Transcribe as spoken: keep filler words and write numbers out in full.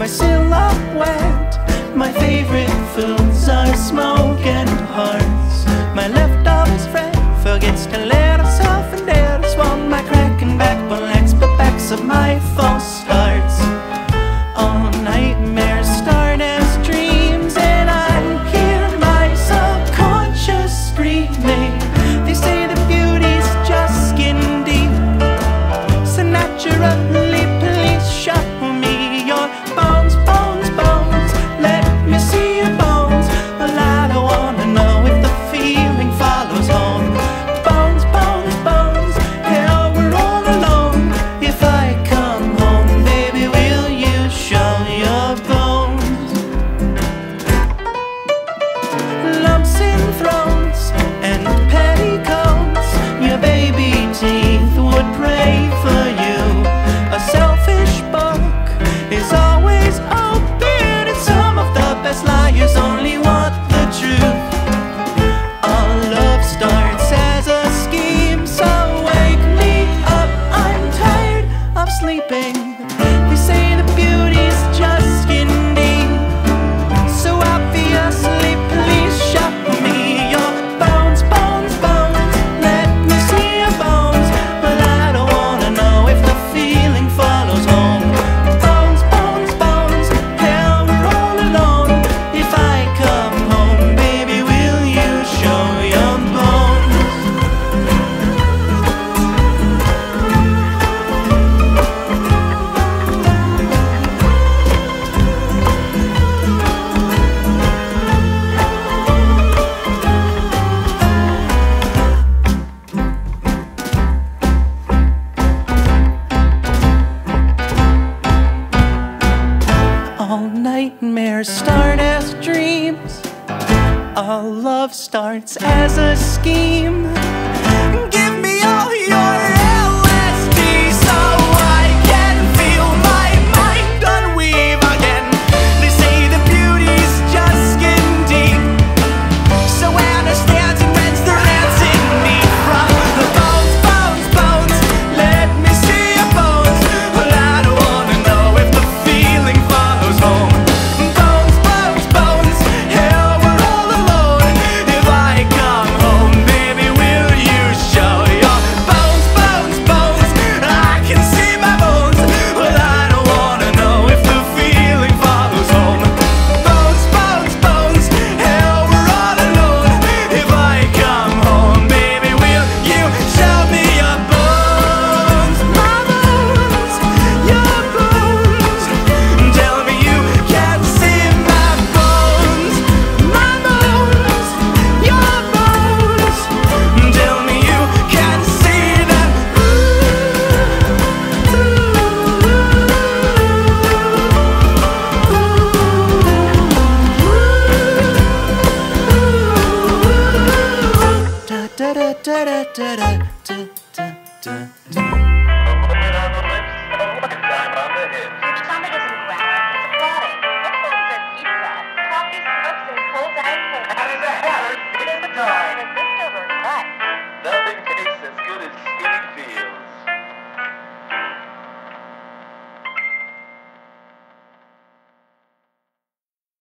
my silhouette. My favorite foods are smoke and hearts. My leftovers friend forgets to let herself and dares want my cracking backbone legs, but backs of my false starts. All nightmares start as dreams, and I hear my subconscious screaming. They say the beauty's just skin deep, so naturally please show me your bones, bones, bones. Let me see your bones. Well, I don't wanna know if the feeling follows home. Bones, bones, bones. Hell, we're all alone. If I come home, baby, will you show your bones? Lumps in throats and petticoats, your baby teeth would pray for you. A selfish book is always open, and some of the best liars only want the truth. All love starts as a scheme, so wake me up, I'm tired of sleeping. They say the beauty's just skin deep, so obviously please show me your bones, bones, bones. Let me see your bones. Well, I don't wanna know if the feeling follows home. Bones, bones, bones. Hell, we're all alone. If I come home, baby, will you show your bones? All nightmares start as dreams. All love starts as a scheme. Give me all your L S D so I can feel my mind unweave again. They say the beauty's just skin deep, so understands and rents the rancing me from the bones, bones, bones. Let me see your bones. Well, I don't wanna know if the feeling follows home. Bones, bones, bones. Hell, we're all alone. If I come home, baby, will you show your bones, bones, bones? I can see my bones. Well, I don't wanna know if the feeling follows home. Bones, bones, bones. Hell, we're all alone. If I come home, baby, will you show me your bones? My bones, your bones. Tell me you can see my bones. My bones, your bones. Tell me you can see them. Da da da da da da da.